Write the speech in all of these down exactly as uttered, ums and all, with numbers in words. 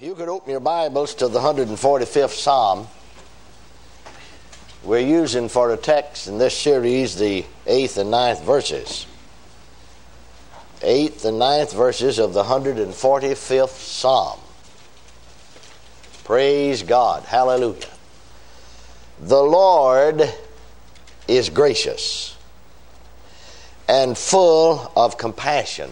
You could open your Bibles to the one hundred forty-fifth Psalm. We're using for a text in this series the eighth and ninth verses. Eighth and ninth verses of the one hundred forty-fifth Psalm. Praise God. Hallelujah. The Lord is gracious and full of compassion,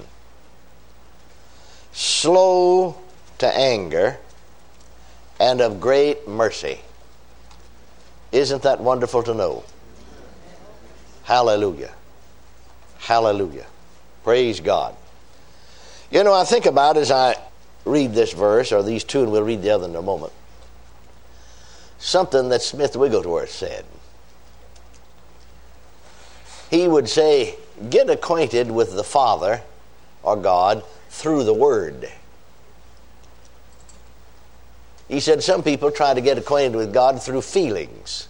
slow to anger, and of great mercy. Isn't that wonderful to know? Hallelujah. Hallelujah. Praise God. You know, I think about as I read this verse, or these two, and we'll read the other in a moment, something that Smith Wigglesworth said. He would say, get acquainted with the Father, or God, through the Word. He said some people try to get acquainted with God through feelings.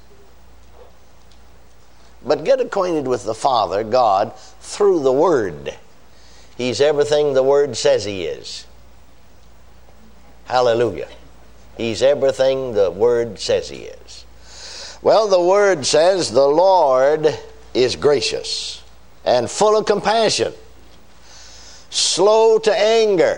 But get acquainted with the Father, God, through the Word. He's everything the Word says He is. Hallelujah. He's everything the Word says He is. Well, the Word says the Lord is gracious and full of compassion, slow to anger,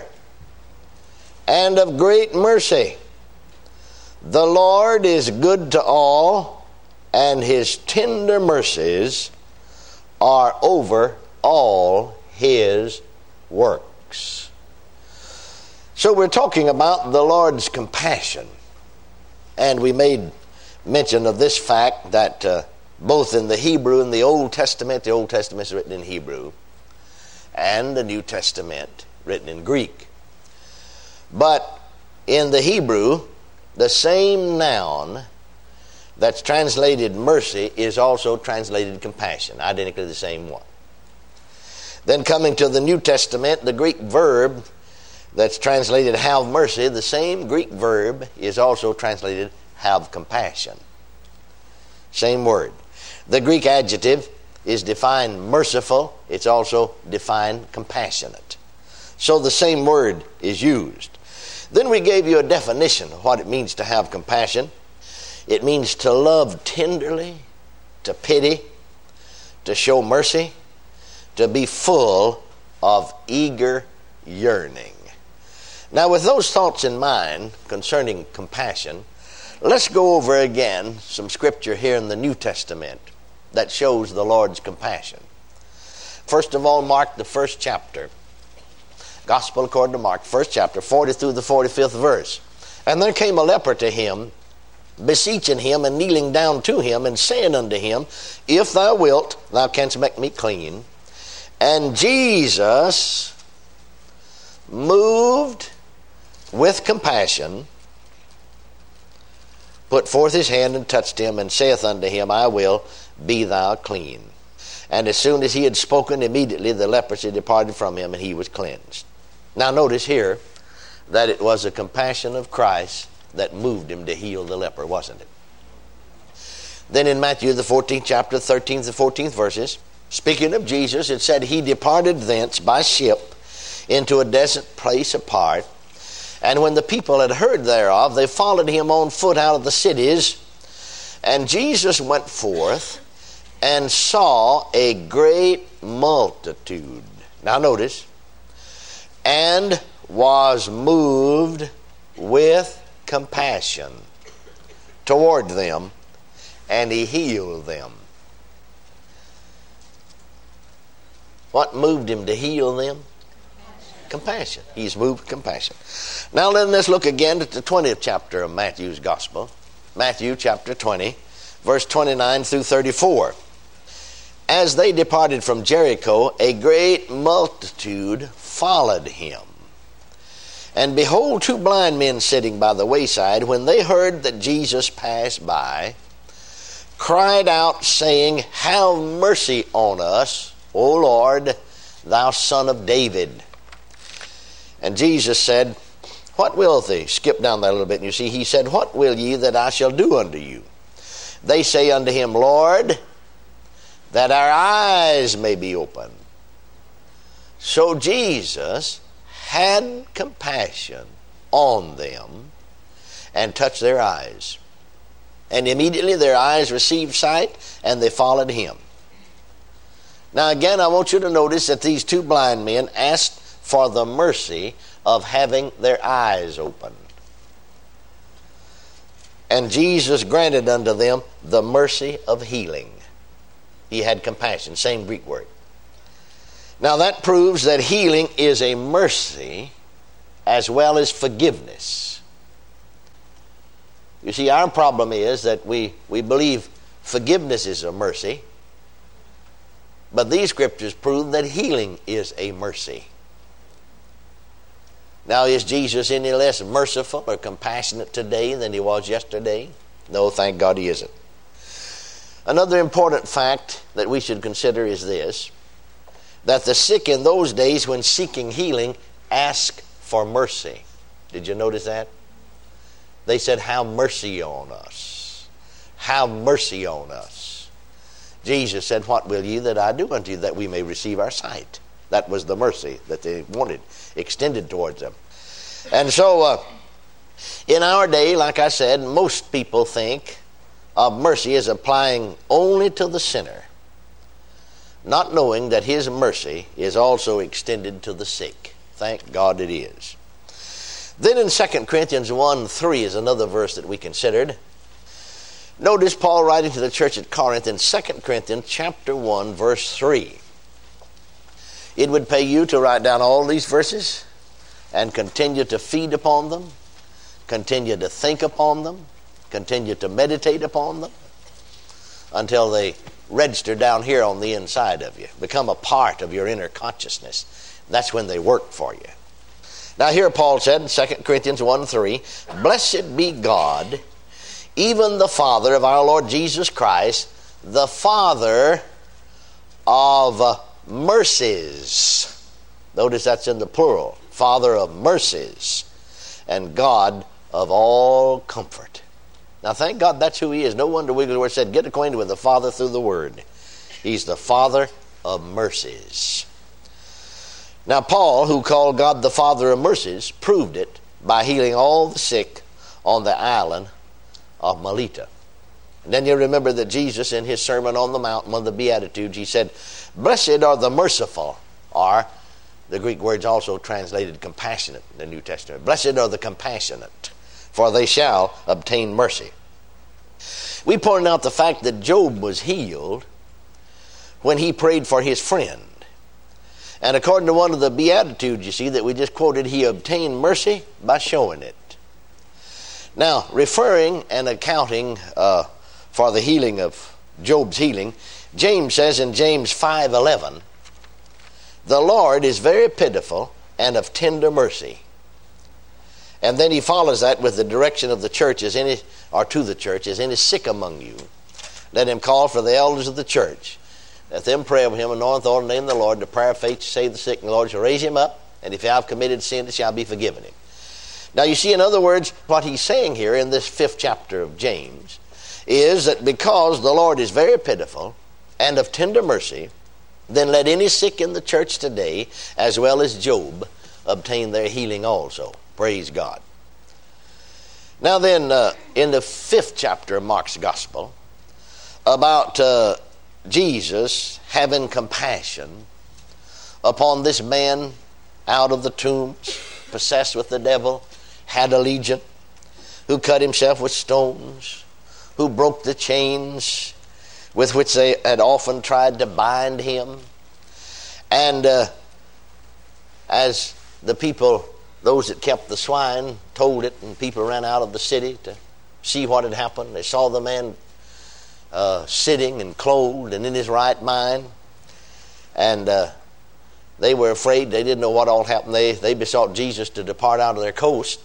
and of great mercy. The Lord is good to all, and His tender mercies are over all His works. So we're talking about the Lord's compassion. And we made mention of this fact that uh, both in the Hebrew and the Old Testament, the Old Testament is written in Hebrew, and the New Testament written in Greek. But in the Hebrew, the same noun that's translated mercy is also translated compassion, identically the same one. Then coming to the New Testament, the Greek verb that's translated have mercy, the same Greek verb is also translated have compassion. Same word. The Greek adjective is defined merciful, it's also defined compassionate. So the same word is used. Then we gave you a definition of what it means to have compassion. It means to love tenderly, to pity, to show mercy, to be full of eager yearning. Now, with those thoughts in mind concerning compassion, let's go over again some scripture here in the New Testament that shows the Lord's compassion. First of all, Mark the first chapter. Gospel according to Mark, first chapter, forty through the forty-fifth verse. And there came a leper to him, beseeching him and kneeling down to him, and saying unto him, If thou wilt, thou canst make me clean. And Jesus, moved with compassion, put forth his hand and touched him, and saith unto him, I will, be thou clean. And as soon as he had spoken, immediately the leprosy departed from him, and he was cleansed. Now notice here that it was the compassion of Christ that moved him to heal the leper, wasn't it? Then in Matthew the fourteenth chapter, thirteenth and fourteenth verses, speaking of Jesus, it said, He departed thence by ship into a desert place apart. And when the people had heard thereof, they followed him on foot out of the cities. And Jesus went forth and saw a great multitude. Now notice, and was moved with compassion toward them, and he healed them. What moved him to heal them? Compassion. He's moved with compassion. Now then, let's look again at the twentieth chapter of Matthew's Gospel. Matthew chapter twenty, verse twenty-nine through thirty-four. As they departed from Jericho, a great multitude followed him. And behold, two blind men sitting by the wayside, when they heard that Jesus passed by, cried out, saying, Have mercy on us, O Lord, thou Son of David. And Jesus said, What will they? Skip down that a little bit, and you see, he said, What will ye that I shall do unto you? They say unto him, Lord, that our eyes may be open. So Jesus had compassion on them and touched their eyes. And immediately their eyes received sight, and they followed him. Now again, I want you to notice that these two blind men asked for the mercy of having their eyes opened. And Jesus granted unto them the mercy of healing. He had compassion, same Greek word. Now that proves that healing is a mercy as well as forgiveness. You see, our problem is that we, we believe forgiveness is a mercy, but these scriptures prove that healing is a mercy. Now, is Jesus any less merciful or compassionate today than he was yesterday? No, thank God he isn't. Another important fact that we should consider is this, that the sick in those days when seeking healing asked for mercy. Did you notice that? They said, have mercy on us. Have mercy on us. Jesus said, what will ye that I do unto you, that we may receive our sight? That was the mercy that they wanted, extended towards them. And so, uh, in our day, like I said, most people think of mercy as applying only to the sinner, not knowing that his mercy is also extended to the sick. Thank God it is. Then in Second Corinthians one three is another verse that we considered. Notice Paul writing to the church at Corinth in Second Corinthians chapter one, verse three. It would pay you to write down all these verses and continue to feed upon them, continue to think upon them, continue to meditate upon them until they register down here on the inside of you, become a part of your inner consciousness. That's when they work for you. Now here Paul said in Second Corinthians one three, blessed be God, even the Father of our Lord Jesus Christ, the Father of uh, mercies. Notice that's in the plural. Father of mercies and God of all comfort. Now thank God that's who he is. No wonder Wigglesworth said, get acquainted with the Father through the Word. He's the Father of mercies. Now Paul, who called God the Father of mercies, proved it by healing all the sick on the island of Melita. And then you remember that Jesus, in his Sermon on the Mount, one of the Beatitudes, he said, blessed are the merciful, or the Greek word's also translated compassionate in the New Testament. Blessed are the compassionate, for they shall obtain mercy. We pointed out the fact that Job was healed when he prayed for his friend. And according to one of the Beatitudes, you see, that we just quoted, he obtained mercy by showing it. Now, referring and accounting uh, for the healing of Job's healing, James says in James five eleven, the Lord is very pitiful and of tender mercy. And then he follows that with the direction of the church, is any, or to the church, is any sick among you, let him call for the elders of the church. Let them pray over him, anoint all in the name of the Lord, the prayer of faith to save the sick, and the Lord shall raise him up, and if he have committed sin, it shall be forgiven him. Now you see, in other words, what he's saying here in this fifth chapter of James is that because the Lord is very pitiful and of tender mercy, then let any sick in the church today, as well as Job, obtain their healing also. Praise God. Now then, uh, in the fifth chapter of Mark's Gospel, about uh, Jesus having compassion upon this man out of the tombs, possessed with the devil, had a legion, who cut himself with stones, who broke the chains with which they had often tried to bind him. And uh, as the people, those that kept the swine, told it, and people ran out of the city to see what had happened, they saw the man uh, sitting and clothed and in his right mind. And uh, they were afraid. They didn't know what all happened. They, they besought Jesus to depart out of their coast.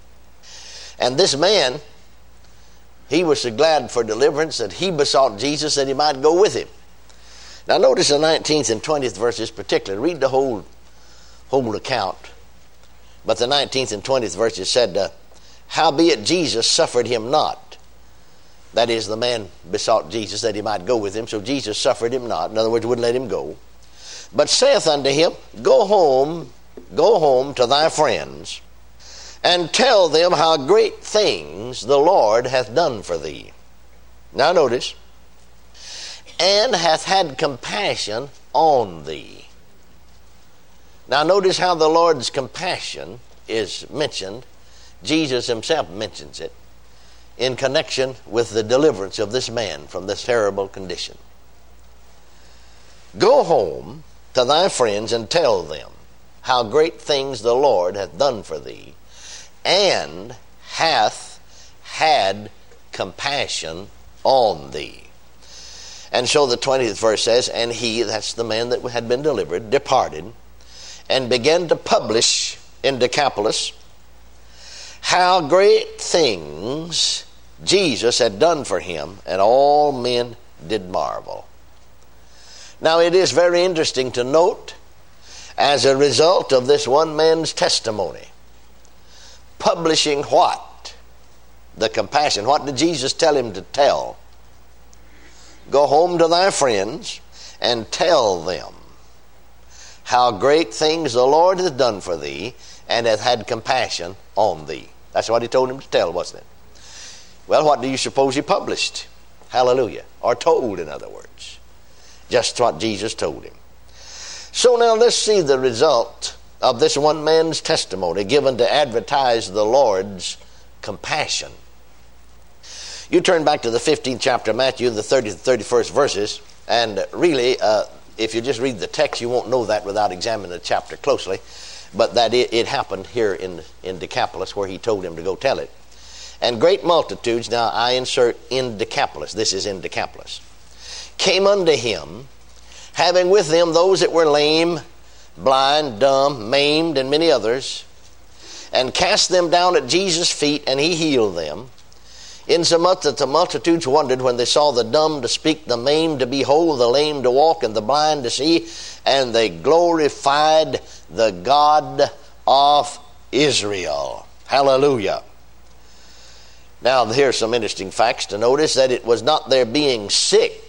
And this man, he was so glad for deliverance that he besought Jesus that he might go with him. Now notice the nineteenth and twentieth verses particularly. Read the whole, whole account. But the nineteenth and twentieth verses said, uh, howbeit Jesus suffered him not. That is, the man besought Jesus that he might go with him, so Jesus suffered him not. In other words, wouldn't let him go. But saith unto him, go home, go home to thy friends, and tell them how great things the Lord hath done for thee. Now notice, and hath had compassion on thee. Now notice how the Lord's compassion is mentioned. Jesus himself mentions it in connection with the deliverance of this man from this terrible condition. Go home to thy friends and tell them how great things the Lord hath done for thee, and hath had compassion on thee. And so the twentieth verse says, and he, that's the man that had been delivered, departed, and began to publish in Decapolis how great things Jesus had done for him, and all men did marvel. Now it is very interesting to note, as a result of this one man's testimony, publishing what? The compassion. What did Jesus tell him to tell? Go home to thy friends and tell them how great things the Lord hath done for thee, and hath had compassion on thee. That's what he told him to tell, wasn't it? Well, what do you suppose he published? Hallelujah. Or told, in other words. Just what Jesus told him. So now let's see the result of this one man's testimony given to advertise the Lord's compassion. You turn back to the fifteenth chapter of Matthew, the thirtieth and thirty-first verses, and really, uh, if you just read the text, you won't know that without examining the chapter closely, but that it, it happened here in, in Decapolis, where he told him to go tell it. And great multitudes, now I insert in Decapolis, this is in Decapolis, came unto him, having with them those that were lame, blind, dumb, maimed, and many others, and cast them down at Jesus' feet, and he healed them. Insomuch that the multitudes wondered when they saw the dumb to speak, the maimed to be whole, the lame to walk, and the blind to see, and they glorified the God of Israel. Hallelujah. Now here's some interesting facts to notice, that it was not their being sick,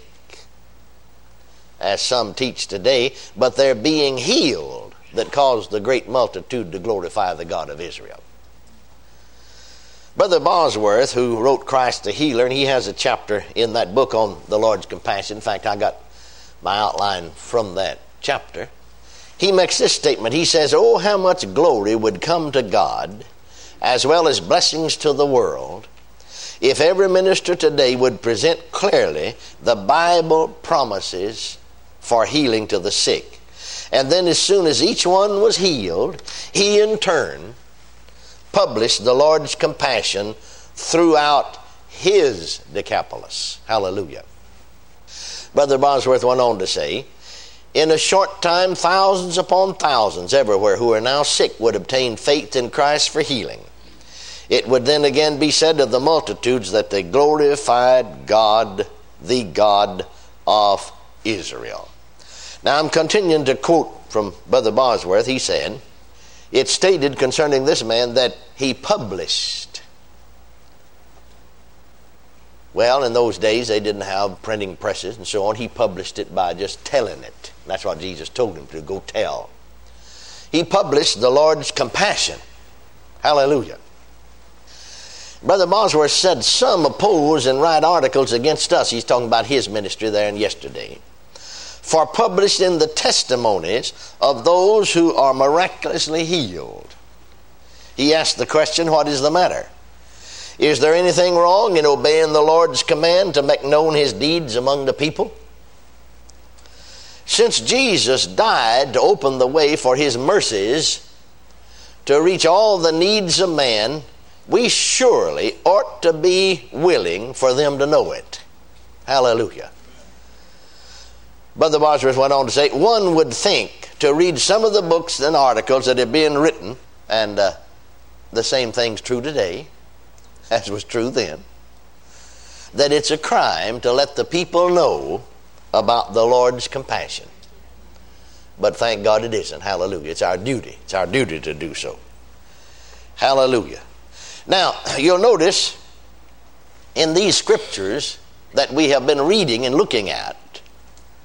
as some teach today, but their being healed that caused the great multitude to glorify the God of Israel. Brother Bosworth, who wrote Christ the Healer, and he has a chapter in that book on the Lord's compassion. In fact, I got my outline from that chapter. He makes this statement. He says, oh, how much glory would come to God, as well as blessings to the world, if every minister today would present clearly the Bible promises for healing to the sick. And then as soon as each one was healed, he in turn published the Lord's compassion throughout his Decapolis. Hallelujah. Brother Bosworth went on to say, in a short time, thousands upon thousands everywhere who are now sick would obtain faith in Christ for healing. It would then again be said of the multitudes that they glorified God, the God of Israel. Now I'm continuing to quote from Brother Bosworth. He said, it stated concerning this man that he published. Well, in those days they didn't have printing presses and so on. He published it by just telling it. That's what Jesus told him to go tell. He published the Lord's compassion. Hallelujah. Brother Bosworth said some oppose and write articles against us. He's talking about his ministry there in yesterday. For published in the testimonies of those who are miraculously healed. He asked the question, what is the matter? Is there anything wrong in obeying the Lord's command to make known his deeds among the people? Since Jesus died to open the way for his mercies to reach all the needs of man, we surely ought to be willing for them to know it. Hallelujah. Brother Bosworth went on to say, one would think to read some of the books and articles that have been written, and uh, the same thing's true today, as was true then, that it's a crime to let the people know about the Lord's compassion. But thank God it isn't. Hallelujah. It's our duty. It's our duty to do so. Hallelujah. Now, you'll notice in these scriptures that we have been reading and looking at,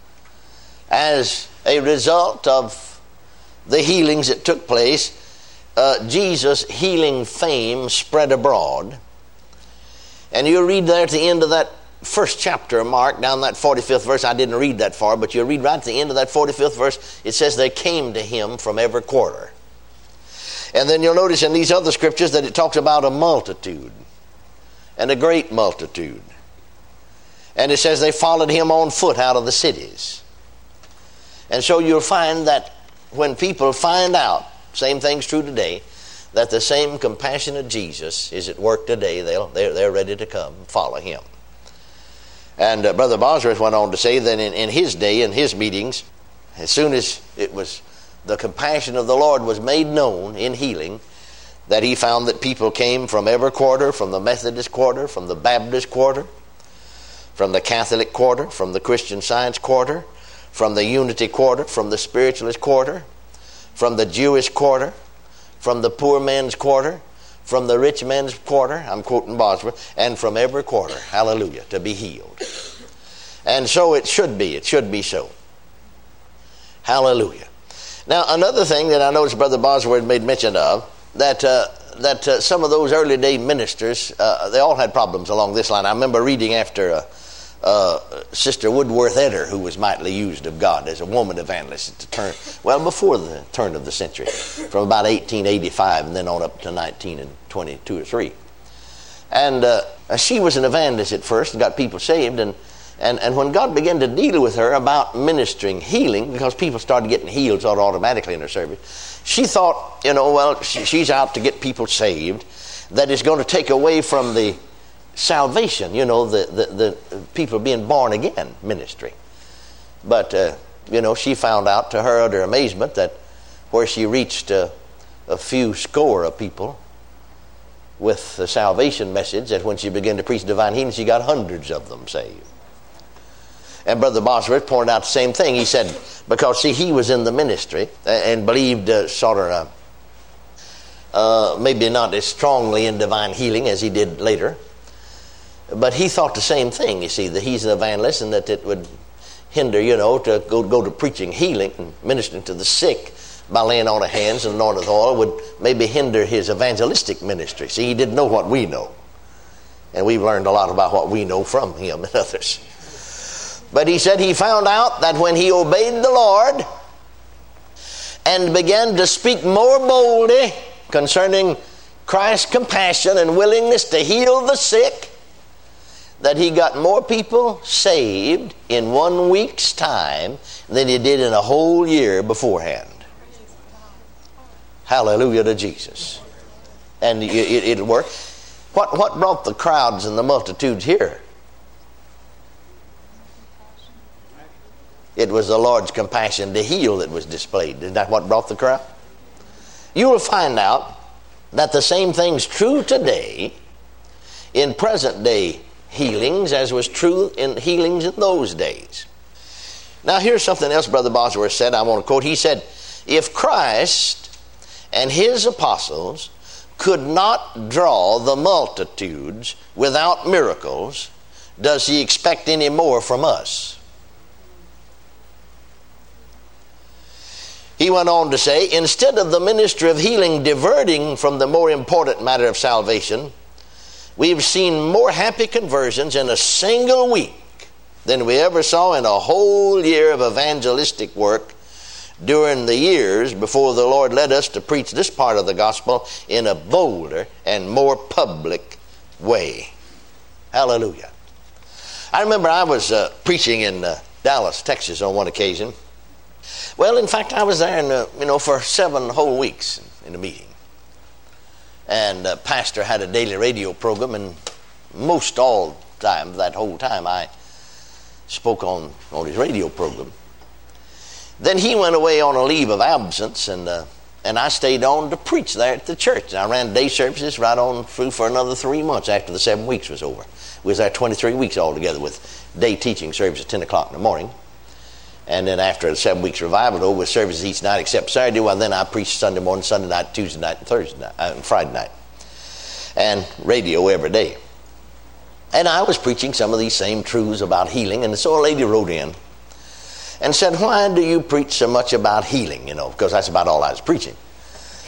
as a result of the healings that took place, uh, Jesus' healing fame spread abroad. And you'll read there at the end of that first chapter of Mark, down that forty-fifth verse. I didn't read that far, but you'll read right at the end of that forty-fifth verse. It says they came to him from every quarter. And then you'll notice in these other scriptures that it talks about a multitude, and a great multitude. And it says they followed him on foot out of the cities. And so you'll find that when people find out, same thing's true today, that the same compassion of Jesus is at work today, they'll, they're, they're ready to come and follow him. And uh, Brother Bosworth went on to say that in, in his day, in his meetings, as soon as it was the compassion of the Lord was made known in healing, that he found that people came from every quarter, from the Methodist quarter, from the Baptist quarter, from the Catholic quarter, from the Christian Science quarter, from the Unity quarter, from the Spiritualist quarter, from the Jewish quarter, from the poor man's quarter, from the rich man's quarter, I'm quoting Bosworth, and from every quarter, hallelujah, to be healed. And so it should be, it should be so. Hallelujah. Now, another thing that I noticed Brother Bosworth made mention of, that uh, that uh, some of those early day ministers, uh, they all had problems along this line. I remember reading after uh, uh, Sister Woodworth Eder, who was mightily used of God as a woman evangelist at the turn, well, before the turn of the century, from about eighteen eighty-five and then on up to nineteen twenty-two or three. And uh, she was an evangelist at first and got people saved, and And, and when God began to deal with her about ministering healing, because people started getting healed sort of automatically in her service, she thought, you know, well, she, she's out to get people saved, that is going to take away from the salvation, you know, the, the, the people being born again ministry. But, uh, you know, she found out to her utter amazement that where she reached a, a few score of people with the salvation message, that when she began to preach divine healing, she got hundreds of them saved. And Brother Bosworth pointed out the same thing. He said, because, see, he was in the ministry and believed uh, sort of, uh, uh, maybe not as strongly in divine healing as he did later. But he thought the same thing, you see, that he's an evangelist and that it would hinder, you know, to go, go to preaching healing and ministering to the sick by laying on of hands and anointing with oil would maybe hinder his evangelistic ministry. See, he didn't know what we know. And we've learned a lot about what we know from him and others. But he said he found out that when he obeyed the Lord and began to speak more boldly concerning Christ's compassion and willingness to heal the sick, that he got more people saved in one week's time than he did in a whole year beforehand. Hallelujah to Jesus. And it, it, it worked. What, what brought the crowds and the multitudes here? It was the Lord's compassion to heal that was displayed. Isn't that what brought the crowd? You will find out that the same thing's true today in present day healings as was true in healings in those days. Now here's something else Brother Bosworth said. I want to quote. He said, if Christ and his apostles could not draw the multitudes without miracles, does he expect any more from us? He went on to say, instead of the ministry of healing diverting from the more important matter of salvation, we've seen more happy conversions in a single week than we ever saw in a whole year of evangelistic work during the years before the Lord led us to preach this part of the gospel in a bolder and more public way. Hallelujah. I remember I was uh, preaching in uh, Dallas, Texas on one occasion. Well, in fact, I was there, in, uh, you know, for seven whole weeks in a meeting. And uh, pastor had a daily radio program, and most all time, that whole time, I spoke on, on his radio program. Then he went away on a leave of absence, and uh, and I stayed on to preach there at the church. And I ran day services right on through for another three months after the seven weeks was over. We was there twenty-three weeks altogether with day teaching service at ten o'clock in the morning. And then after the seven weeks revival over with services each night except Saturday, well, then I preached Sunday morning, Sunday night, Tuesday night, and Thursday night, uh, and Friday night. And radio every day. And I was preaching some of these same truths about healing. And so a lady wrote in and said, why do you preach so much about healing? You know, because that's about all I was preaching.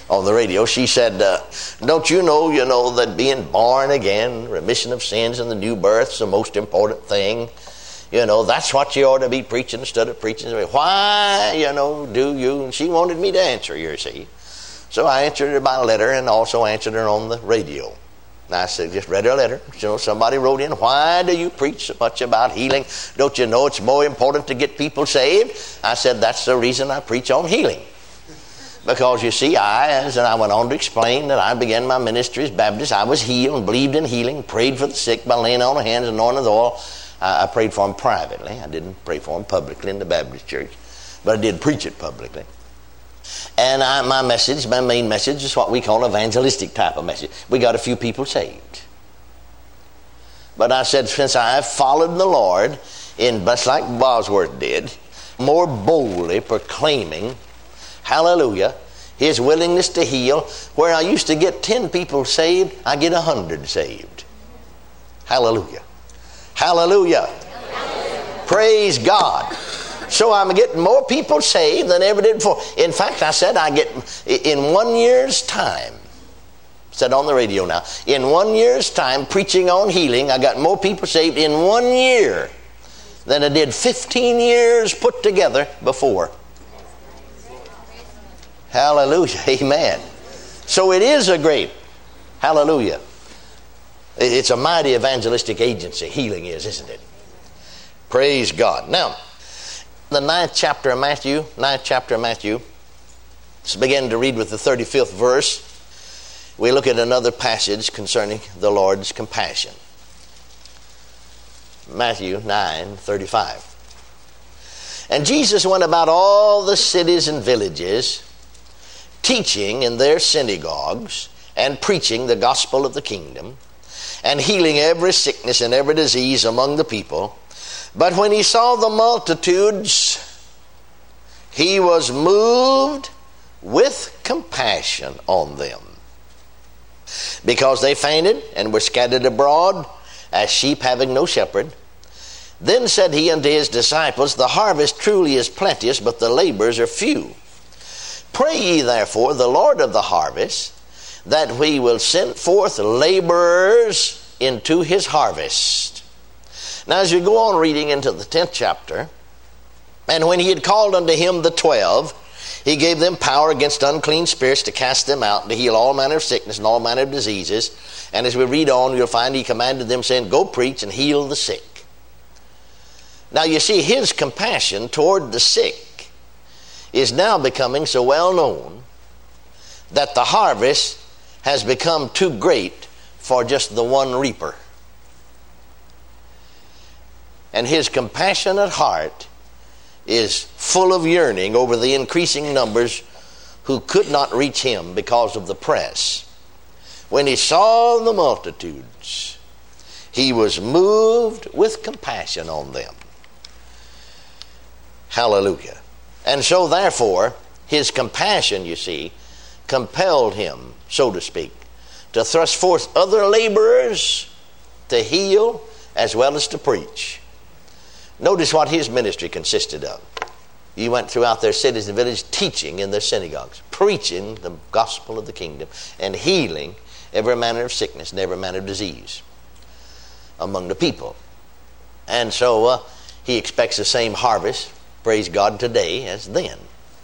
on the radio. She said, uh, don't you know, you know, that being born again, remission of sins and the new birth is the most important thing? You know, that's what you ought to be preaching instead of preaching. Why, you know, do you? And she wanted me to answer, you see. So I answered her by letter and also answered her on the radio. And I said, just read her letter. You know, somebody wrote in, why do you preach so much about healing? Don't you know it's more important to get people saved? I said, that's the reason I preach on healing. Because you see, I, as and I went on to explain that I began my ministry as Baptist. I was healed and believed in healing, prayed for the sick by laying on of hands and anointing with oil. I, I prayed for them privately. I didn't pray for them publicly in the Baptist church, but I did preach it publicly. And I, my message, my main message is what we call evangelistic type of message. We got a few people saved. But I said, since I have followed the Lord, in just like Bosworth did, more boldly proclaiming, hallelujah, His willingness to heal, where I used to get ten people saved, I get a hundred saved. Hallelujah. Hallelujah. Hallelujah. Praise God. So I'm getting more people saved than ever did before. In fact, I said I get, in one year's time, said on the radio now, in one year's time preaching on healing, I got more people saved in one year than I did fifteen years put together before. Hallelujah. Amen. So it is a great, hallelujah. It's a mighty evangelistic agency, healing is, isn't it? Praise God. Now, the ninth chapter of Matthew, ninth chapter of Matthew, let's begin to read with the thirty-fifth verse. We look at another passage concerning the Lord's compassion. Matthew nine thirty-five. And Jesus went about all the cities and villages, teaching in their synagogues and preaching the gospel of the kingdom, and healing every sickness and every disease among the people. But when he saw the multitudes, he was moved with compassion on them, because they fainted and were scattered abroad as sheep having no shepherd. Then said he unto his disciples, the harvest truly is plenteous, but the laborers are few. Pray ye therefore the Lord of the harvest, that he will send forth laborers into his harvest. Now as you go on reading into the tenth chapter, and when he had called unto him the twelve, he gave them power against unclean spirits to cast them out, and to heal all manner of sickness and all manner of diseases. And as we read on, you'll find he commanded them, saying, go preach and heal the sick. Now you see, his compassion toward the sick is now becoming so well known that the harvest has become too great for just the one reaper. And his compassionate heart is full of yearning over the increasing numbers who could not reach him because of the press. When he saw the multitudes, he was moved with compassion on them. Hallelujah. And so therefore, his compassion, you see, compelled him, so to speak, to thrust forth other laborers to heal as well as to preach. Notice what his ministry consisted of. He went throughout their cities and villages, teaching in their synagogues, preaching the gospel of the kingdom, and healing every manner of sickness and every manner of disease among the people. And so uh, he expects the same harvest, praise God, today as then.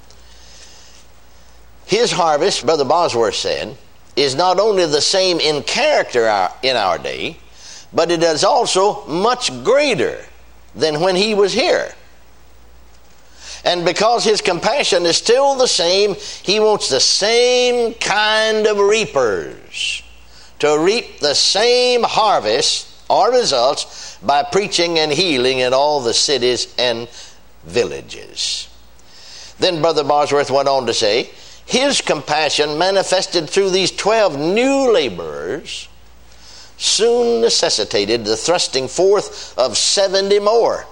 His harvest, Brother Bosworth said, is not only the same in character in our day, but it is also much greater than when he was here. And because his compassion is still the same, he wants the same kind of reapers to reap the same harvest or results by preaching and healing in all the cities and villages. Then Brother Bosworth went on to say, his compassion manifested through these twelve new laborers soon necessitated the thrusting forth of seventy more,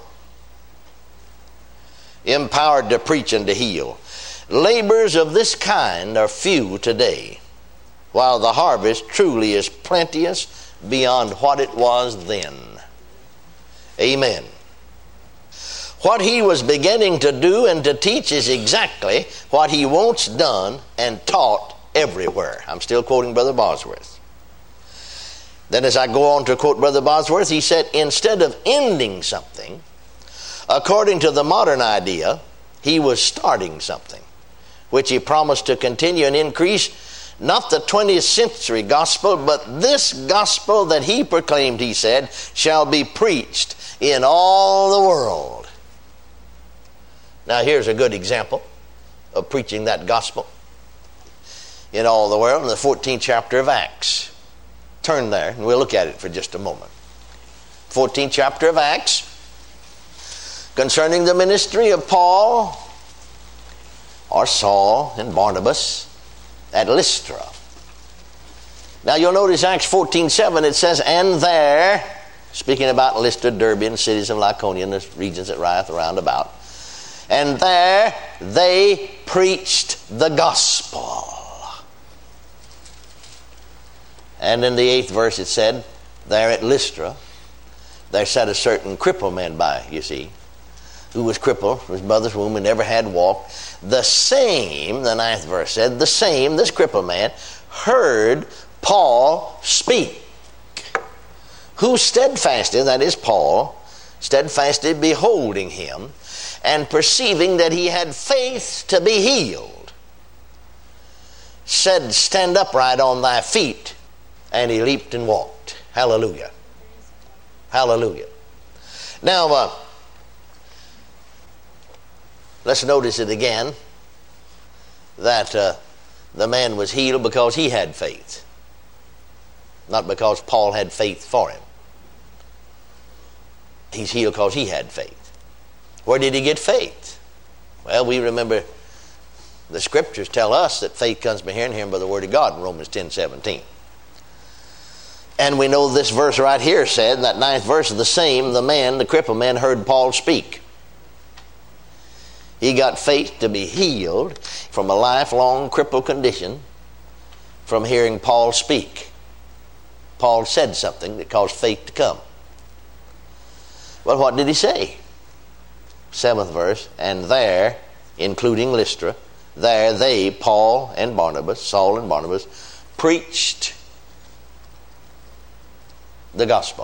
empowered to preach and to heal. Laborers of this kind are few today, while the harvest truly is plenteous beyond what it was then. Amen. What he was beginning to do and to teach is exactly what he wants done and taught everywhere. I'm still quoting Brother Bosworth. Then as I go on to quote Brother Bosworth, he said, instead of ending something, according to the modern idea, he was starting something, which he promised to continue and increase, not the twentieth century gospel, but this gospel that he proclaimed, he said, shall be preached in all the world. Now here's a good example of preaching that gospel in all the world, in the fourteenth chapter of Acts. Turn there and we'll look at it for just a moment. fourteenth chapter of Acts, concerning the ministry of Paul or Saul and Barnabas at Lystra. Now you'll notice Acts fourteen seven, it says, and there, speaking about Lystra, Derbe, and cities of Lycaonia and the regions that rieth around about, and there they preached the gospel. And in the eighth verse it said, there at Lystra, there sat a certain crippled man by, you see, who was crippled from his mother's womb and never had walked. The same, the ninth verse said, the same, this crippled man, heard Paul speak, who steadfastly, that is Paul, steadfastly beholding him, and perceiving that he had faith to be healed, said, stand upright on thy feet. And he leaped and walked. Hallelujah. Hallelujah. Now, uh, let's notice it again, that uh, the man was healed because he had faith, not because Paul had faith for him. He's healed because he had faith. Where did he get faith? Well, we remember the scriptures tell us that faith comes by hearing, hearing by the word of God in Romans ten seventeen. And we know this verse right here said, in that ninth verse, the same, the man, the crippled man, heard Paul speak. He got faith to be healed from a lifelong crippled condition from hearing Paul speak. Paul said something that caused faith to come. Well, what did he say? Seventh verse, and there, including Lystra, there they, Paul and Barnabas, Saul and Barnabas, preached the gospel.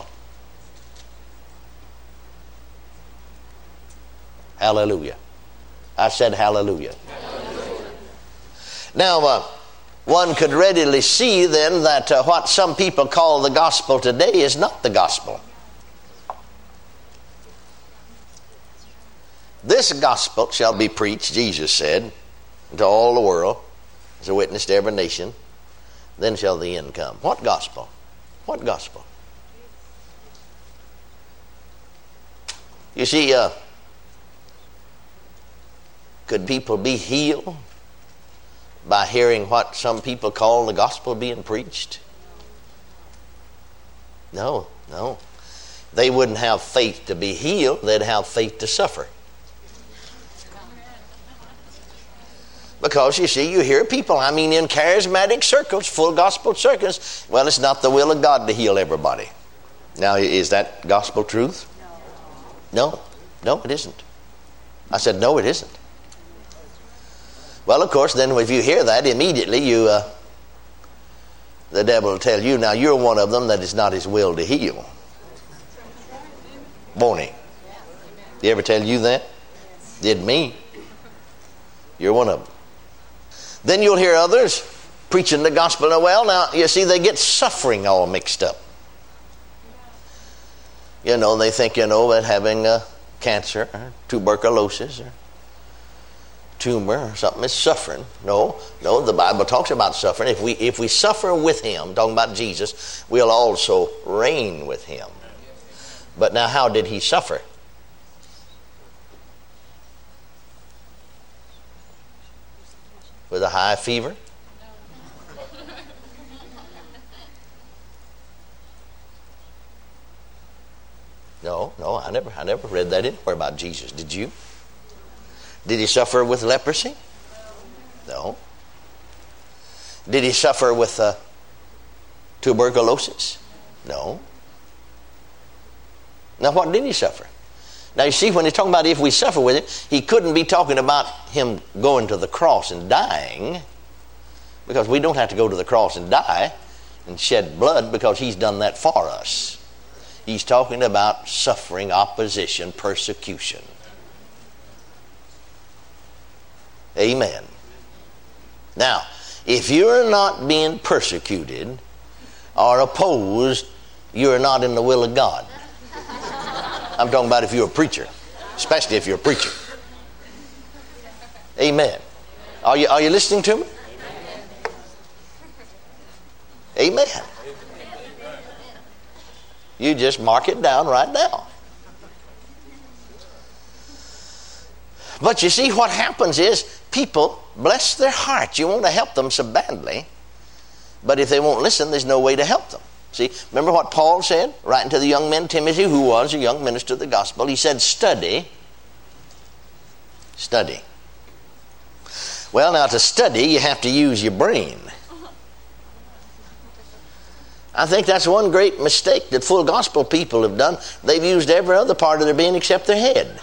Hallelujah. I said hallelujah. Hallelujah. Now, uh, one could readily see then that uh, what some people call the gospel today is not the gospel. This gospel shall be preached, Jesus said, to all the world as a witness to every nation. Then shall the end come. What gospel? What gospel? You see, uh, could people be healed by hearing what some people call the gospel being preached? No, no. They wouldn't have faith to be healed. They'd have faith to suffer. Because, you see, you hear people, I mean, in charismatic circles, full gospel circles, well, it's not the will of God to heal everybody. Now, is that gospel truth? No, no, it isn't. I said, no, it isn't. Well, of course, then if you hear that, immediately you, uh, the devil will tell you, now you're one of them that is not his will to heal. Won't he? Did he ever tell you that? Did me. You're one of them. Then you'll hear others preaching the gospel. Well, now, you see, they get suffering all mixed up. You know, they think, you know, that having uh, cancer or tuberculosis or tumor or something is suffering. No, no, the Bible talks about suffering. If we if we suffer with him, talking about Jesus, we'll also reign with him. But now, how did he suffer? With a high fever? No, no, I never I never read that anywhere about Jesus. Did you? Did he suffer with leprosy? No. Did he suffer with uh, tuberculosis? No. Now, what did he suffer? Now, you see, when he's talking about if we suffer with it, he couldn't be talking about him going to the cross and dying, Because we don't have to go to the cross and die and shed blood, because he's done that for us. He's talking about suffering, opposition, persecution. Amen. Now, if you're not being persecuted or opposed, you're not in the will of God. I'm talking about if you're a preacher, especially if you're a preacher. Amen. Are you, are you listening to me? Amen. You just mark it down right now. But you see, what happens is people bless their hearts. You want to help them so badly, but if they won't listen, there's no way to help them. See, remember what Paul said, writing to the young man Timothy, who was a young minister of the gospel. He said, study. Study. Well, now to study, you have to use your brain. I think that's one great mistake that full gospel people have done. They've used every other part of their being except their head.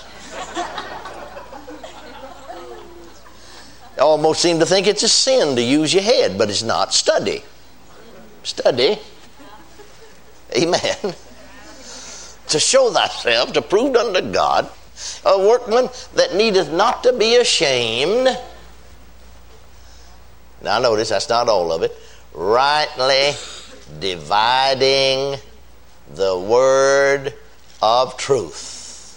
They almost seem to think it's a sin to use your head, but it's not. Study. Study. Amen. To show thyself, to prove unto God, a workman that needeth not to be ashamed. Now notice, that's not all of it. Rightly dividing the word of truth.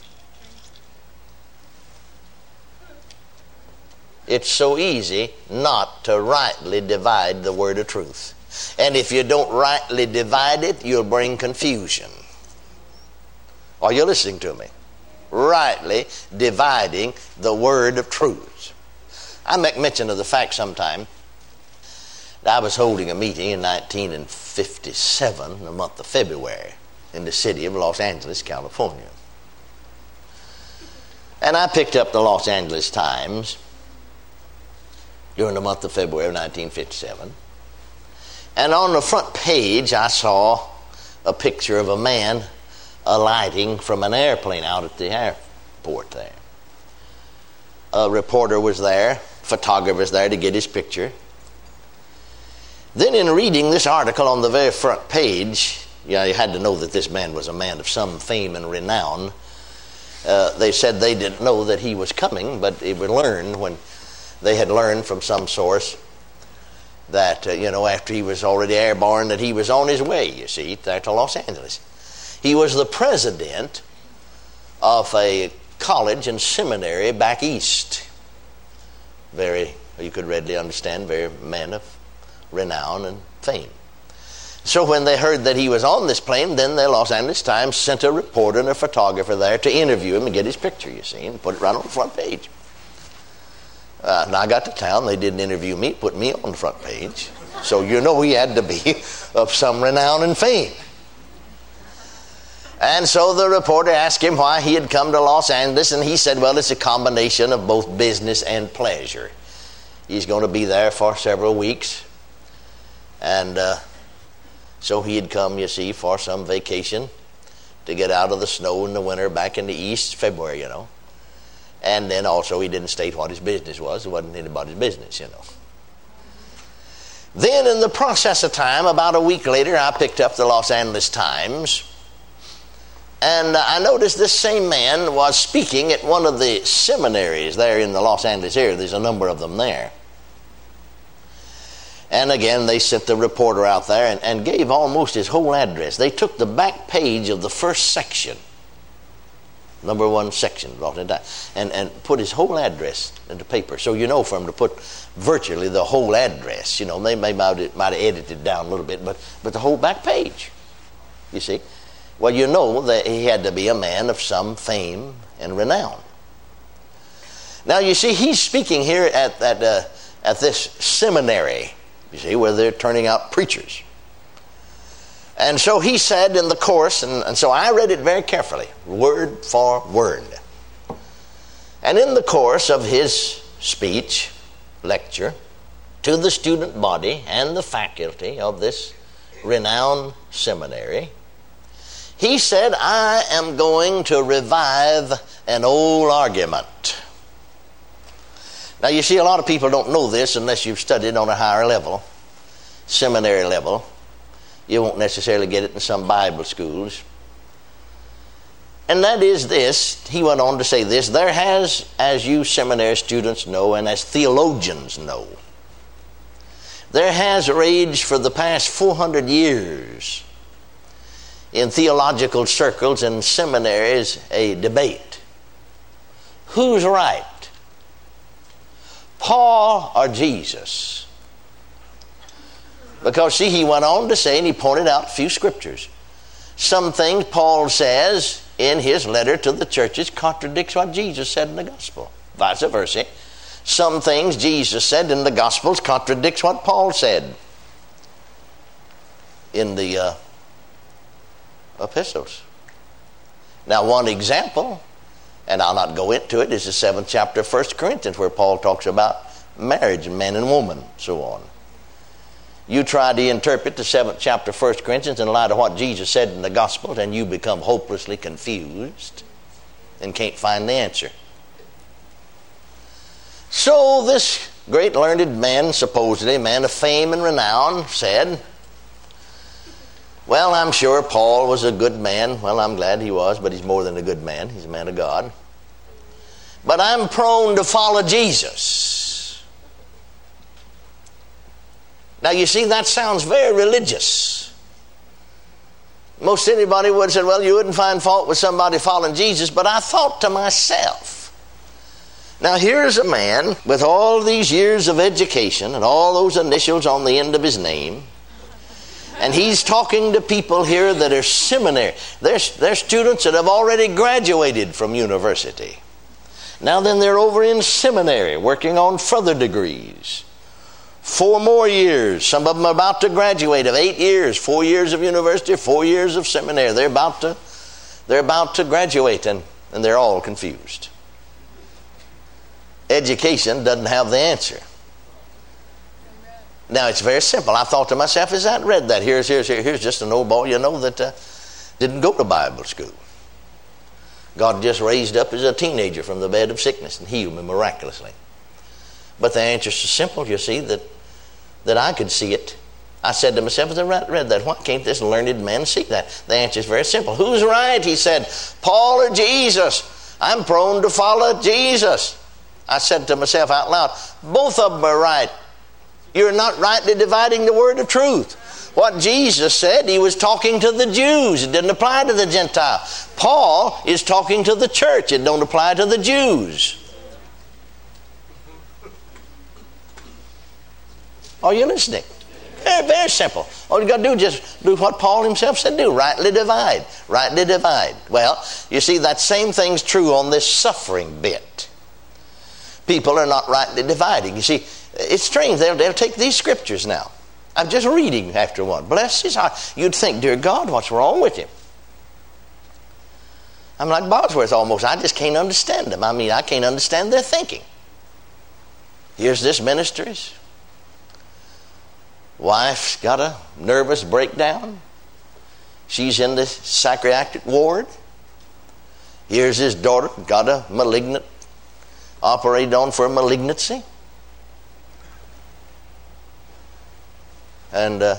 It's so easy not to rightly divide the word of truth. And if you don't rightly divide it, you'll bring confusion. Are you listening to me? Rightly dividing the word of truth. I make mention of the fact sometime that I was holding a meeting in nineteen fifty-seven, the month of February, in the city of Los Angeles, California. And I picked up the Los Angeles Times during the month of February of nineteen fifty-seven. And on the front page, I saw a picture of a man alighting from an airplane out at the airport there. A reporter was there, photographer was there to get his picture. Then in reading this article on the very front page, yeah, you had to know that this man was a man of some fame and renown. Uh, they said they didn't know that he was coming, but it would learn when they had learned from some source that, uh, you know, after he was already airborne, that he was on his way, you see, there to Los Angeles. He was the president of a college and seminary back east. Very, you could readily understand, very man of renown and fame. So when they heard that he was on this plane, then the Los Angeles Times sent a reporter and a photographer there to interview him and get his picture, you see, and put it right on the front page. Uh, and I got to town, they didn't interview me, put me on the front page. So you know he had to be of some renown and fame. And so the reporter asked him why he had come to Los Angeles, and he said, well, it's a combination of both business and pleasure. He's going to be there for several weeks. And uh, so he had come, you see, for some vacation to get out of the snow in the winter back in the east, February, you know. And then also he didn't state what his business was. It wasn't anybody's business, you know. Then in the process of time, about a week later, I picked up the Los Angeles Times. And I noticed this same man was speaking at one of the seminaries there in the Los Angeles area. There's a number of them there. And again, they sent the reporter out there and, and gave almost his whole address. They took the back page of the first section, number one section, and, and put his whole address in the paper. So you know for him to put virtually the whole address. You know, they may might have, might have edited down a little bit, but, but the whole back page, you see. Well, you know that he had to be a man of some fame and renown. Now, you see, he's speaking here at, at, uh, at this seminary, you see, where they're turning out preachers. And so he said in the course, and, and so I read it very carefully, word for word. And in the course of his speech, lecture, to the student body and the faculty of this renowned seminary, he said, I am going to revive an old argument. Now you see, a lot of people don't know this unless you've studied on a higher level, seminary level. You won't necessarily get it in some Bible schools. And that is this, he went on to say this, there has, as you seminary students know and as theologians know, there has raged for the past four hundred years in theological circles and seminaries a debate. Who's right? Paul or Jesus? Because see, he went on to say, and he pointed out a few scriptures. Some things Paul says in his letter to the churches contradicts what Jesus said in the gospel. Vice versa. Some things Jesus said in the gospels contradicts what Paul said in the uh, epistles. Now, one example, and I'll not go into it, is the seventh chapter of First Corinthians, where Paul talks about marriage, man and woman, so on. You try to interpret the seventh chapter of First Corinthians in light of what Jesus said in the Gospels, and you become hopelessly confused and can't find the answer. So this great learned man, supposedly a man of fame and renown, said, well, I'm sure Paul was a good man. Well, I'm glad he was, but he's more than a good man. He's a man of God. But I'm prone to follow Jesus. Now, you see, that sounds very religious. Most anybody would have said, well, you wouldn't find fault with somebody following Jesus, but I thought to myself, now here's a man with all these years of education and all those initials on the end of his name, and he's talking to people here that are seminary. They're, they're students that have already graduated from university. Now then, they're over in seminary working on further degrees. Four more years. Some of them are about to graduate of eight years. Four years of university, four years of seminary. They're about to, they're about to graduate, and, and they're all confused. Education doesn't have the answer. Now, it's very simple. I thought to myself as I read that, here's, here's, here's just an old boy, you know, that uh, didn't go to Bible school. God just raised up as a teenager from the bed of sickness and healed me miraculously. But the answer is so simple, you see, that, that I could see it. I said to myself as I read that, why can't this learned man see that? The answer is very simple. Who's right? He said, Paul or Jesus? I'm prone to follow Jesus. I said to myself out loud, both of them are right. You're not rightly dividing the word of truth. What Jesus said, he was talking to the Jews. It didn't apply to the Gentile. Paul is talking to the church. It don't apply to the Jews. Are you listening? Very, very simple. All you got to do is just do what Paul himself said do. Rightly divide. Rightly divide. Well, you see, that same thing's true on this suffering bit. People are not rightly dividing. You see, it's strange. They'll, they'll take these scriptures now. I'm just reading after one. Bless his heart. You'd think, dear God, what's wrong with him? I'm like Bosworth almost. I just can't understand them. I mean, I can't understand their thinking. Here's this minister's wife's got a nervous breakdown. She's in the psychiatric ward. Here's his daughter, got a malignant, operated on for a malignancy. And uh,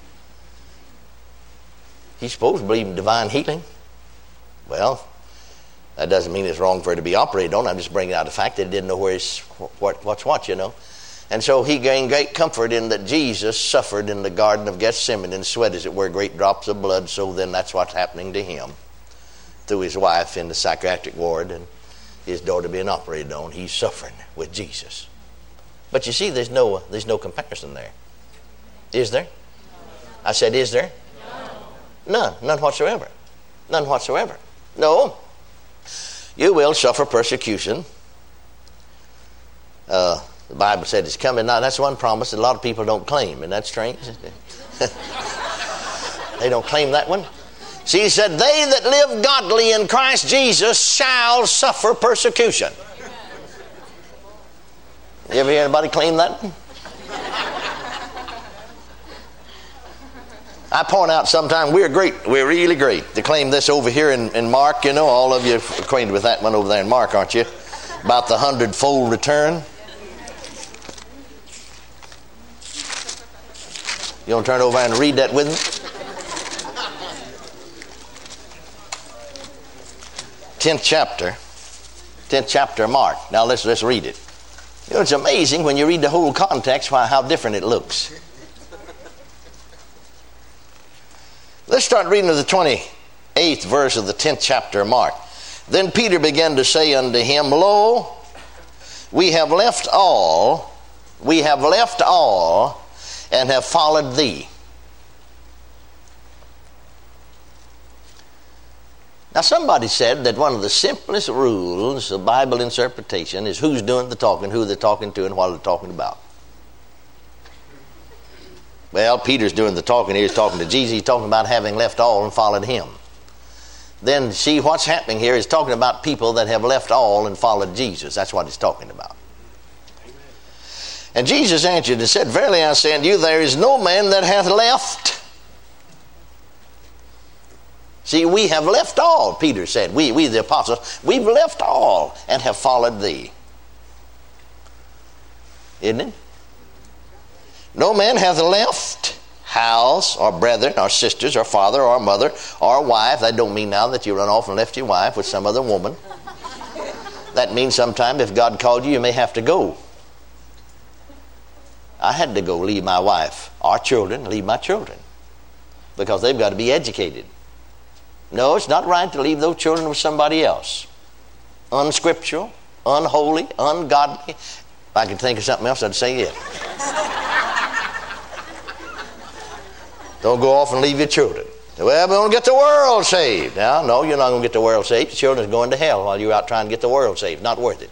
he's supposed to believe in divine healing. Well, that doesn't mean it's wrong for her to be operated on. I'm just bringing out the fact that he didn't know where his, what, what's what, you know. And so he gained great comfort in that Jesus suffered in the Garden of Gethsemane and sweat, as it were, great drops of blood. So then that's what's happening to him through his wife in the psychiatric ward and his daughter being operated on. He's suffering with Jesus. But you see, there's no there's no comparison there. Is there? I said, is there? No. None. None whatsoever. None whatsoever. No. You will suffer persecution. Uh, the Bible said it's coming. Now, that's one promise that a lot of people don't claim. Isn't that strange? They don't claim that one. See, he said, they that live godly in Christ Jesus shall suffer persecution. You ever hear anybody claim that one? I point out sometimes we're great, we're really great to claim this over here in, in Mark. You know, all of you are acquainted with that one over there in Mark, aren't you? About the hundredfold return. You want to turn over and read that with me? Tenth chapter. Tenth chapter of Mark. Now let's, let's read it. You know, it's amazing when you read the whole context how different it looks. Let's start reading of the twenty-eighth verse of the tenth chapter of Mark. Then Peter began to say unto him, Lo, we have left all, we have left all, and have followed thee. Now somebody said that one of the simplest rules of Bible interpretation is who's doing the talking, who they're talking to, and what they're talking about. Well, Peter's doing the talking here. He's talking to Jesus. He's talking about having left all and followed him. Then see what's happening here is talking about people that have left all and followed Jesus. That's what he's talking about. Amen. And Jesus answered and said, Verily I say unto you, there is no man that hath left. See, we have left all, Peter said. We, we the apostles, we've left all and have followed thee. Isn't it? No man hath left house or brethren or sisters or father or mother or wife. That don't mean now that you run off and left your wife with some other woman. That means sometime if God called you, you may have to go. I had to go leave my wife, our children, leave my children. Because they've got to be educated. No, it's not right to leave those children with somebody else. Unscriptural, unholy, ungodly. If I could think of something else, I'd say it. Don't go off and leave your children. Well, we're going to get the world saved. Now, no, you're not going to get the world saved. Your children are going to hell while you're out trying to get the world saved. Not worth it.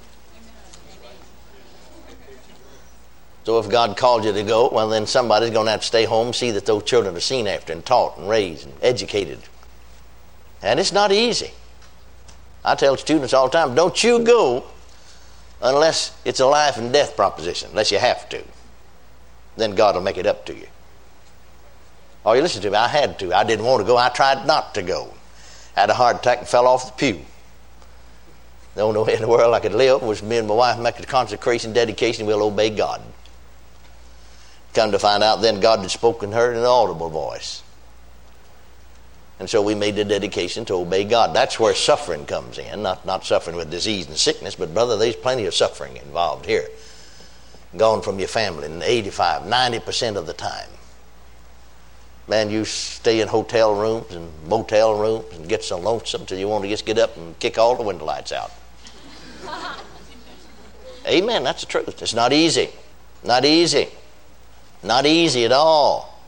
So if God called you to go, well, then somebody's going to have to stay home, see that those children are seen after and taught and raised and educated. And it's not easy. I tell students all the time, don't you go unless it's a life and death proposition, unless you have to. Then God will make it up to you. Oh, you listen to me, I had to. I didn't want to go. I tried not to go. Had a heart attack and fell off the pew. The only way in the world I could live was me and my wife make a consecration, dedication, we'll obey God. Come to find out then God had spoken to her in an audible voice. And so we made the dedication to obey God. That's where suffering comes in. Not, not suffering with disease and sickness, but brother, there's plenty of suffering involved here. Gone from your family in eighty-five, ninety percent of the time. Man, you stay in hotel rooms and motel rooms and get so lonesome till you want to just get up and kick all the window lights out. Amen, that's the truth. It's not easy. Not easy. Not easy at all.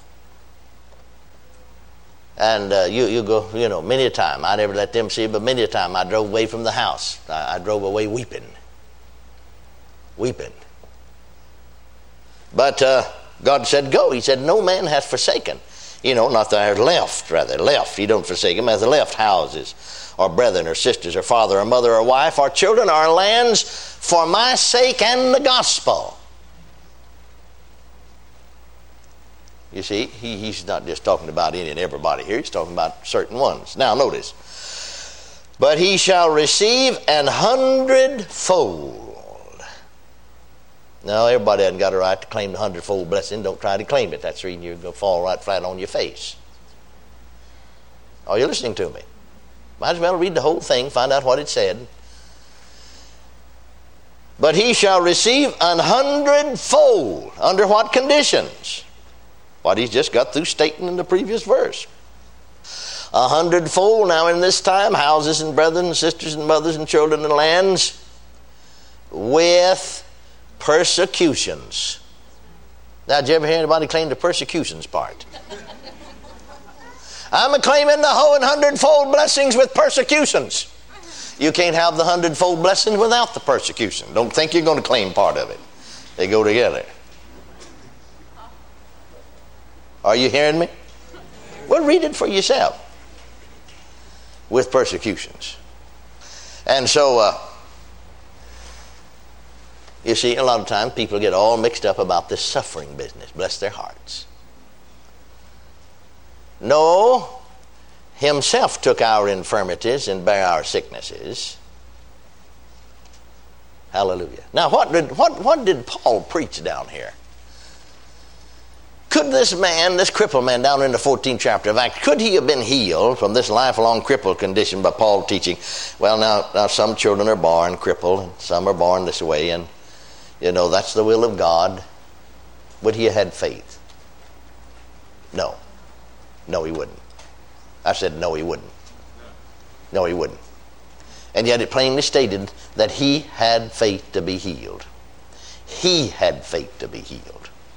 And uh, you, you go, you know, many a time, I never let them see it, but many a time I drove away from the house. I, I drove away weeping. Weeping. But uh, God said, go. He said, no man hath forsaken. You know, not that I left, rather, left. You don't forsake them as left houses, or brethren, or sisters, or father, or mother, or wife, or children, or lands, for my sake and the gospel. You see, he, he's not just talking about any and everybody here. He's talking about certain ones. Now, notice. But he shall receive an hundredfold. Now, everybody hasn't got a right to claim the hundredfold blessing. Don't try to claim it. That's the reason you're going to fall right flat on your face. Are you listening to me? Might as well read the whole thing, find out what it said. But he shall receive an hundredfold. Under what conditions? What he's just got through stating in the previous verse. A hundredfold now in this time, houses and brethren and sisters and mothers and children and lands, with persecutions. Now, did you ever hear anybody claim the persecutions part? I'm claiming the whole hundredfold blessings with persecutions. You can't have the hundredfold blessings without the persecution. Don't think you're going to claim part of it. They go together. Are you hearing me? Well, read it for yourself. With persecutions. And so, uh, you see, a lot of times people get all mixed up about this suffering business. Bless their hearts. No, himself took our infirmities and bare our sicknesses. Hallelujah. Now, what did, what, what did Paul preach down here? Could this man, this crippled man down in the fourteenth chapter of Acts, could he have been healed from this lifelong crippled condition by Paul teaching, well, now, now some children are born crippled, and some are born this way, and, you know, that's the will of God. Would he have had faith? No. No, he wouldn't. I said no, he wouldn't. No, he wouldn't. And yet it plainly stated that he had faith to be healed. He had faith to be healed.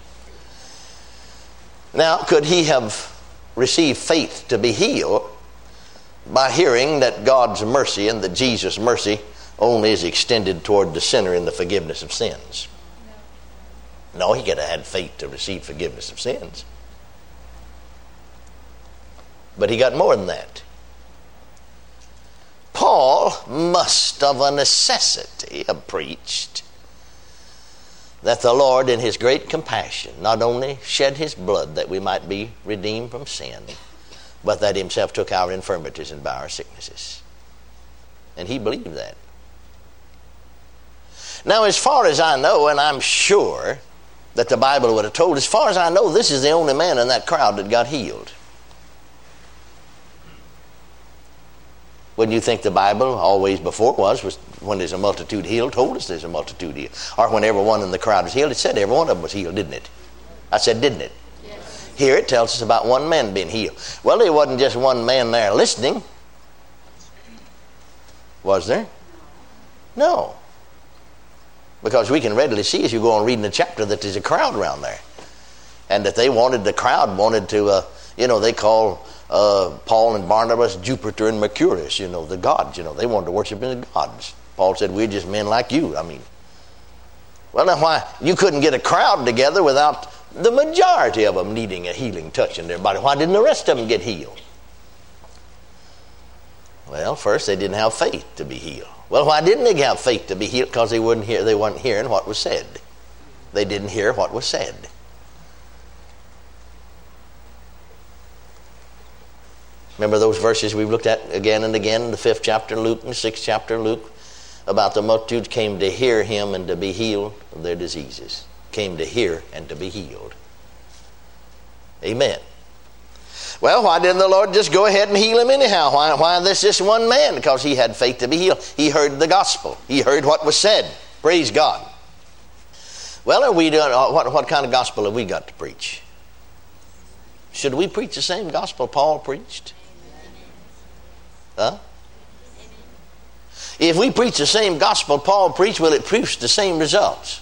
Now, could he have received faith to be healed by hearing that God's mercy and that Jesus' mercy only is extended toward the sinner in the forgiveness of sins? No, he could have had faith to receive forgiveness of sins. But he got more than that. Paul must of a necessity have preached that the Lord in his great compassion not only shed his blood that we might be redeemed from sin, but that himself took our infirmities and bare our sicknesses. And he believed that. Now, as far as I know, and I'm sure that the Bible would have told, as far as I know, this is the only man in that crowd that got healed. Wouldn't you think the Bible always before was, was when there's a multitude healed, told us there's a multitude healed. Or when everyone in the crowd was healed, it said every one of them was healed, didn't it? I said, didn't it? Yes. Here it tells us about one man being healed. Well, there wasn't just one man there listening. Was there? No. Because we can readily see as you go on reading the chapter that there's a crowd around there. And that they wanted, the crowd wanted to, uh, you know, they call Uh, Paul and Barnabas Jupiter and Mercurius, you know, the gods, you know, they wanted to worship the gods. Paul said, we're just men like you. I mean, well, now why? You couldn't get a crowd together without the majority of them needing a healing touch in their body. Why didn't the rest of them get healed? Well, first, they didn't have faith to be healed. Well, why didn't they have faith to be healed? Because they wouldn't hear, they weren't hearing what was said. They didn't hear what was said. Remember those verses we've looked at again and again in the fifth chapter of Luke and the sixth chapter of Luke about the multitudes came to hear him and to be healed of their diseases. Came to hear and to be healed. Amen. Well, why didn't the Lord just go ahead and heal him anyhow? Why, why this just one man? Because he had faith to be healed. He heard the gospel. He heard what was said. Praise God. Well, are we doing, what, what kind of gospel have we got to preach? Should we preach the same gospel Paul preached? Huh? If we preach the same gospel Paul preached, will it produce the same results?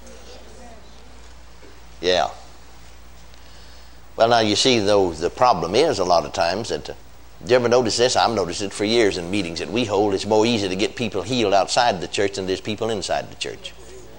Yeah. Well, now you see, though, the problem is a lot of times that, uh, do you ever notice this? I've noticed it for years in meetings that we hold. It's more easy to get people healed outside the church than there's people inside the church.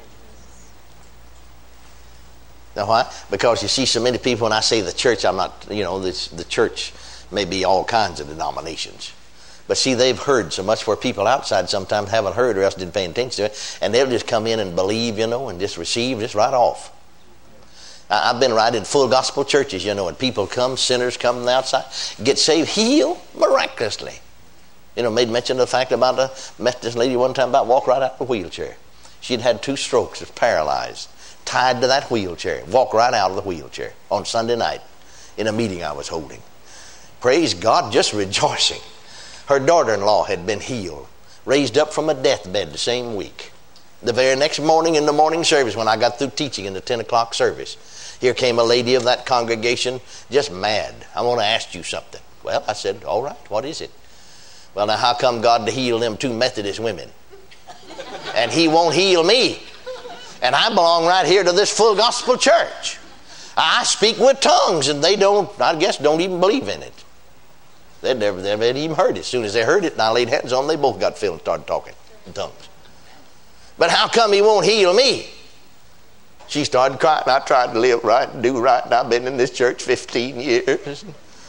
Now why? Because you see so many people, when I say the church, I'm not, you know, this, the church may be all kinds of denominations. But see, they've heard so much where people outside sometimes haven't heard or else didn't pay attention to it. And they'll just come in and believe, you know, and just receive just right off. I, I've been right in full gospel churches, you know, and people come, sinners come from the outside, get saved, healed miraculously. You know, made mention of the fact about a Methodist lady one time about walk right out of a wheelchair. She'd had two strokes, was paralyzed. Tied to that wheelchair, walk right out of the wheelchair on Sunday night in a meeting I was holding. Praise God, just rejoicing. Her daughter-in-law had been healed, raised up from a deathbed the same week. The very next morning in the morning service, when I got through teaching in the ten o'clock service, here came a lady of that congregation, just mad. I want to ask you something. Well, I said, all right, what is it? Well, now how come God to heal them two Methodist women? And he won't heal me? And I belong right here to this full gospel church. I speak with tongues, and they don't, I guess, don't even believe in it. They'd never, they never even heard it. As soon as they heard it and I laid hands on them, they both got filled and started talking in tongues. But how come he won't heal me? She started crying. I tried to live right and do right, and I've been in this church fifteen years.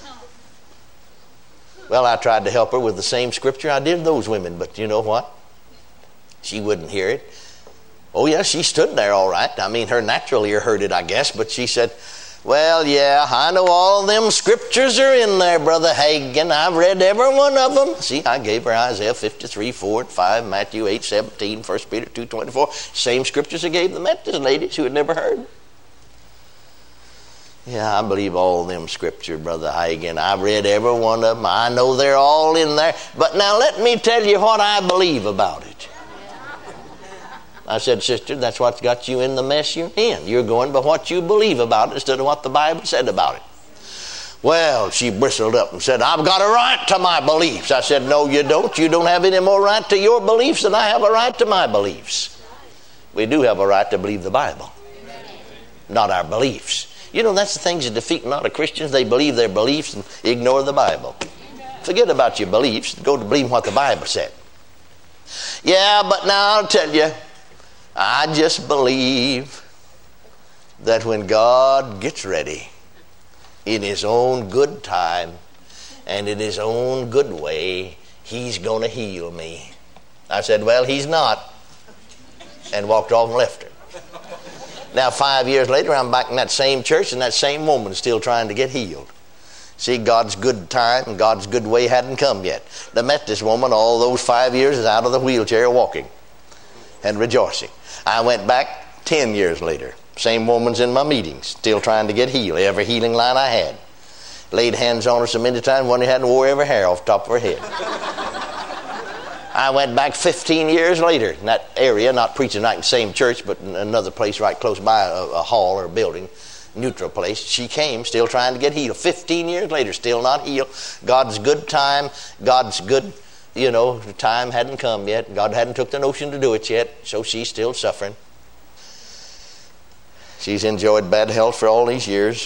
Well, I tried to help her with the same scripture I did those women, but you know what? She wouldn't hear it. Oh, yeah, she stood there all right. I mean, her natural ear heard it, I guess, but she said, well, yeah, I know all them scriptures are in there, Brother Hagin. I've read every one of them. See, I gave her Isaiah fifty-three, four and five, Matthew eight, seventeen, First Peter two, twenty-four. Same scriptures I gave the Methodist ladies who had never heard. Yeah, I believe all them scriptures, Brother Hagin. I read every one of them. I know they're all in there. But now let me tell you what I believe about it. I said, sister, that's what's got you in the mess you're in. You're going by what you believe about it instead of what the Bible said about it. Well, she bristled up and said, I've got a right to my beliefs. I said, no, you don't. You don't have any more right to your beliefs than I have a right to my beliefs. We do have a right to believe the Bible, not our beliefs. You know, that's the things that defeat a lot of Christians. They believe their beliefs and ignore the Bible. Forget about your beliefs. Go to believe what the Bible said. Yeah, but now I'll tell you, I just believe that when God gets ready, in His own good time and in His own good way, He's going to heal me. I said, well, He's not. And walked off and left her. Now, five years later, I'm back in that same church and that same woman still trying to get healed. See, God's good time and God's good way hadn't come yet. I met this woman all those five years is out of the wheelchair walking and rejoicing. I went back ten years later. Same woman's in my meetings, still trying to get healed. Every healing line I had. Laid hands on her so many times, one who hadn't wore every hair off the top of her head. I went back fifteen years later in that area, not preaching like the same church, but in another place right close by, a, a hall or a building, neutral place. She came, still trying to get healed. fifteen years later, still not healed. God's good time, God's good, you know, the time hadn't come yet. God hadn't took the notion to do it yet, so she's still suffering. She's enjoyed bad health for all these years.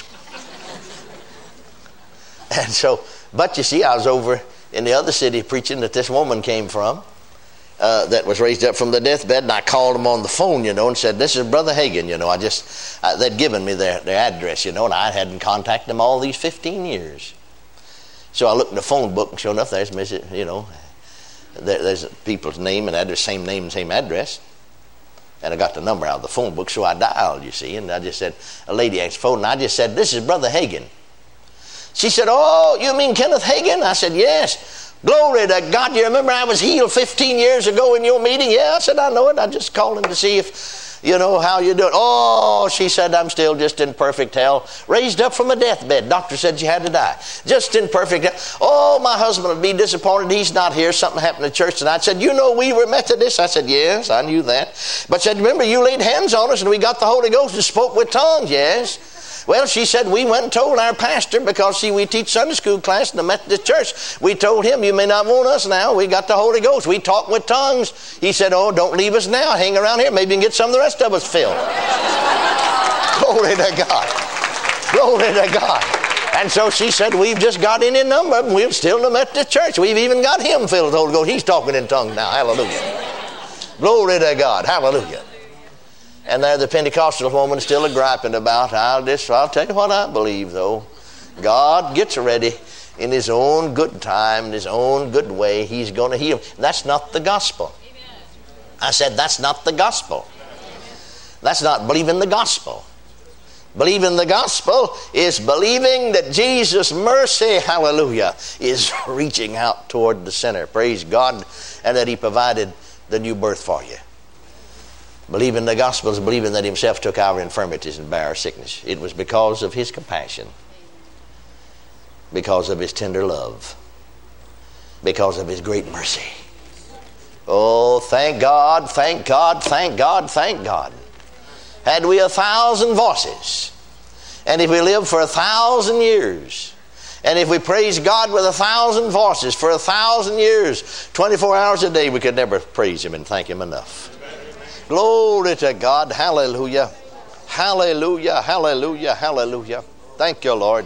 And so, but you see, I was over in the other city preaching that this woman came from, uh, that was raised up from the deathbed, and I called them on the phone, you know, and said, this is Brother Hagin, you know. I just, uh, they'd given me their, their address, you know, and I hadn't contacted them all these fifteen years. So I looked in the phone book, and sure enough, there's, you know, there, there's people's name and address, same name and same address. And I got the number out of the phone book, so I dialed, you see, and I just said, a lady answered the phone, and I just said, this is Brother Hagin. She said, oh, you mean Kenneth Hagin? I said, yes. Glory to God. You remember I was healed fifteen years ago in your meeting? Yeah, I said, I know it. I just called him to see if, you know, how you doing. Oh, she said, I'm still just in perfect hell. Raised up from a deathbed. Doctor said you had to die. Just in perfect hell. Oh, my husband would be disappointed. He's not here. Something happened to church tonight. I said, you know we were Methodists? I said, yes, I knew that. But said, remember you laid hands on us and we got the Holy Ghost and spoke with tongues? Yes. Well, she said, we went and told our pastor, because, see, we teach Sunday school class in the Methodist church. We told him, you may not want us now. We got the Holy Ghost. We talk with tongues. He said, oh, don't leave us now. Hang around here. Maybe you can get some of the rest of us filled. Glory to God. Glory to God. And so she said, we've just got any number of them. We're still in the Methodist church. We've even got him filled with the Holy Ghost. He's talking in tongues now. Hallelujah. Glory to God. Hallelujah. And there the Pentecostal woman still a griping about. I'll just, I'll tell you what I believe, though. God gets ready in His own good time, in His own good way. He's going to heal. That's not the gospel. I said, that's not the gospel. That's not believing the gospel. Believing the gospel is believing that Jesus' mercy, hallelujah, is reaching out toward the sinner. Praise God. And that He provided the new birth for you. Believing the gospel is believing that Himself took our infirmities and bare our sickness. It was because of His compassion, because of His tender love, because of His great mercy. Oh, thank God, thank God, thank God, thank God. Had we a thousand voices, and if we lived for a thousand years, and if we praise God with a thousand voices for a thousand years, twenty-four hours a day, we could never praise Him and thank Him enough. Glory to God. Hallelujah. Hallelujah. Hallelujah. Hallelujah. Thank you, Lord.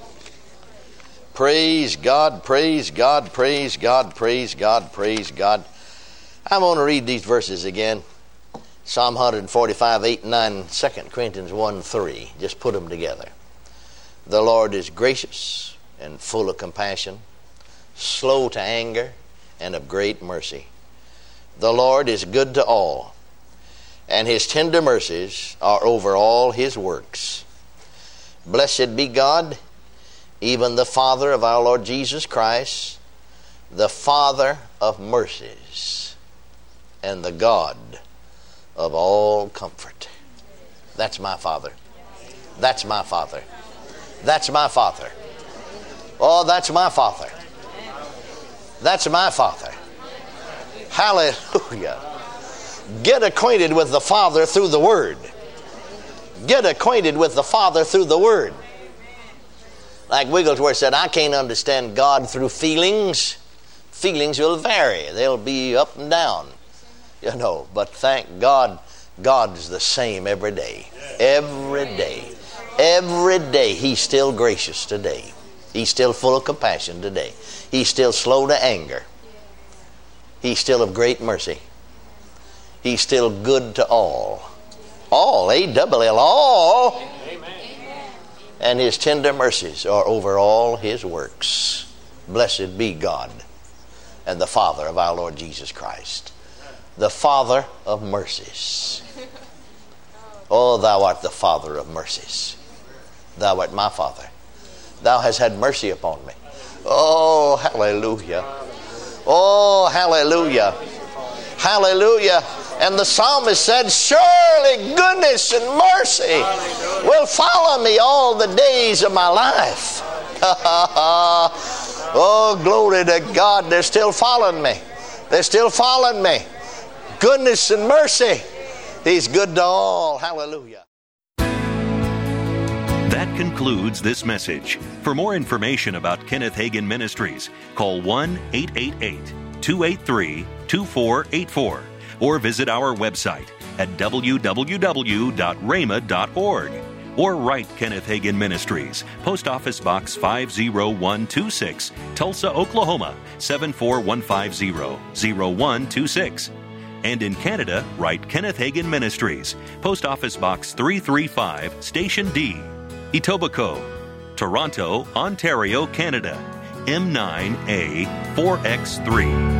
Praise God. Praise God. Praise God. Praise God. Praise God. I'm going to read these verses again. Psalm one forty-five, eight and nine, Second Corinthians one, three. Just put them together. The Lord is gracious and full of compassion, slow to anger, and of great mercy. The Lord is good to all, and His tender mercies are over all His works. Blessed be God, even the Father of our Lord Jesus Christ, the Father of mercies, and the God of all comfort. That's my Father. That's my Father. That's my Father. Oh, that's my Father. That's my Father. Hallelujah. Get acquainted with the Father through the Word. Get acquainted with the Father through the Word. Like Wigglesworth said, I can't understand God through feelings. Feelings will vary. They'll be up and down, you know. But thank God, God's the same every day. Every day. Every day He's still gracious today. He's still full of compassion today. He's still slow to anger. He's still of great mercy. He's still good to all. All, A double L, all. Amen. And His tender mercies are over all His works. Blessed be God and the Father of our Lord Jesus Christ. The Father of mercies. Oh, Thou art the Father of mercies. Thou art my Father. Thou hast had mercy upon me. Oh, hallelujah. Oh, hallelujah. Hallelujah. And the psalmist said, surely goodness and mercy will follow me all the days of my life. Oh, glory to God. They're still following me. They're still following me. Goodness and mercy. He's good to all. Hallelujah. That concludes this message. For more information about Kenneth Hagin Ministries, call one eight eight eight, two eight three, two four eight four or visit our website at w w w dot rhema dot org or write Kenneth Hagin Ministries, Post Office Box five oh one two six, Tulsa, Oklahoma seven four one five zero, zero one two six. And in Canada, write Kenneth Hagin Ministries, Post Office Box three thirty-five, Station D, Etobicoke, Toronto, Ontario, Canada, M nine A four X three.